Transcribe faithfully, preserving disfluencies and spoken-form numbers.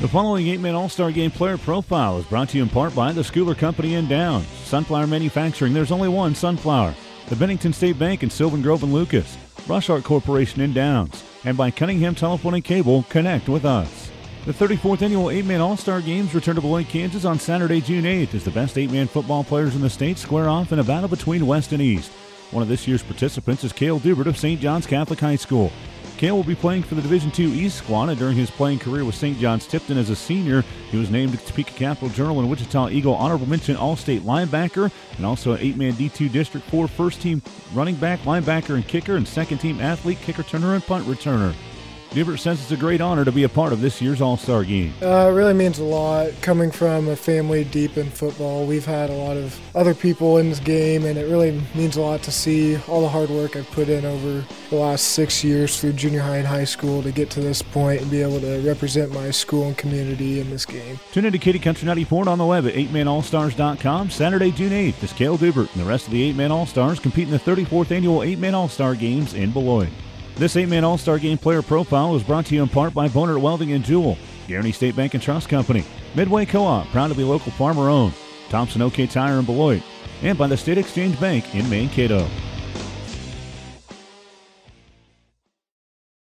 The following eight-man All-Star Game player profile is brought to you in part by the Schooler Company in Downs, Sunflower Manufacturing, there's only one Sunflower, the Bennington State Bank in Sylvan Grove and Lucas, Rush Art Corporation in Downs, and by Cunningham Telephone and Cable. Connect with us. The thirty-fourth Annual eight-man All-Star Games return to Beloit, Kansas on Saturday, June eighth as the best eight-man football players in the state square off in a battle between West and East. One of this year's participants is Cale Dubert of Saint John's Catholic High School. Cale will be playing for the Division two East squad, and during his playing career with Saint John's Tipton as a senior, he was named to Topeka Capital Journal and Wichita Eagle Honorable Mention All-State linebacker, and also an eight-man D two District four first-team running back, linebacker, and kicker, and second-team athlete, kicker, returner, and punt returner. Dubert says it's a great honor to be a part of this year's All-Star Game. Uh, it really means a lot. Coming from a family deep in football, we've had a lot of other people in this game, and it really means a lot to see all the hard work I've put in over the last six years through junior high and high school to get to this point and be able to represent my school and community in this game. Tune in to Katy Country ninety-four on the web at eight man all stars dot com Saturday, June eighth as Cale Dubert and the rest of the eight-man All-Stars compete in the thirty-fourth Annual eight-man All-Star Games in Beloit. This eight-man All-Star Game player profile was brought to you in part by Boner Welding and Jewel, Guaranty State Bank and Trust Company, Midway Co-op, proud to be local farmer-owned, Thompson OK Tire in Beloit, and by the State Exchange Bank in Mankato.